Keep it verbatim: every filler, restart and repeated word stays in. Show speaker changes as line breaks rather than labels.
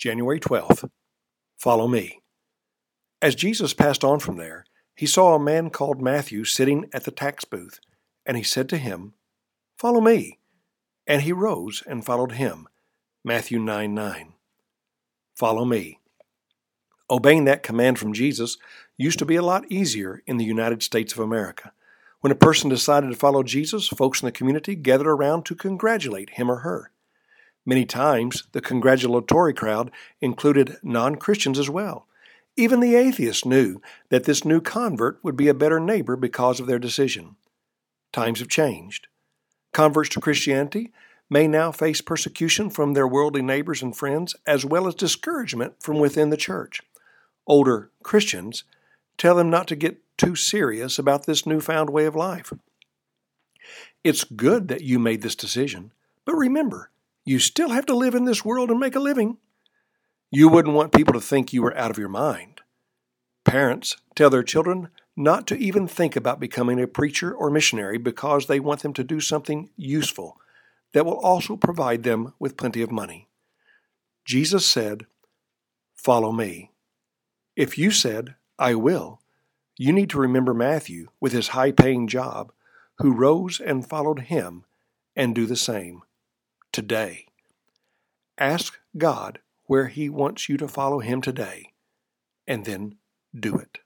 January twelfth. Follow me. As Jesus passed on from there, he saw a man called Matthew sitting at the tax booth, and he said to him, "Follow me." And he rose and followed him. Matthew nine nine. Follow me. Obeying that command from Jesus used to be a lot easier in the United States of America. When a person decided to follow Jesus, folks in the community gathered around to congratulate him or her. Many times, the congratulatory crowd included non-Christians as well. Even the atheists knew that this new convert would be a better neighbor because of their decision. Times have changed. Converts to Christianity may now face persecution from their worldly neighbors and friends, as well as discouragement from within the church. Older Christians tell them not to get too serious about this newfound way of life. It's good that you made this decision, but remember, you still have to live in this world and make a living. You wouldn't want people to think you were out of your mind. Parents tell their children not to even think about becoming a preacher or missionary because they want them to do something useful that will also provide them with plenty of money. Jesus said, "Follow me." If you said, "I will," you need to remember Matthew with his high-paying job, who rose and followed him, and do the same today. Ask God where he wants you to follow him today, and then do it.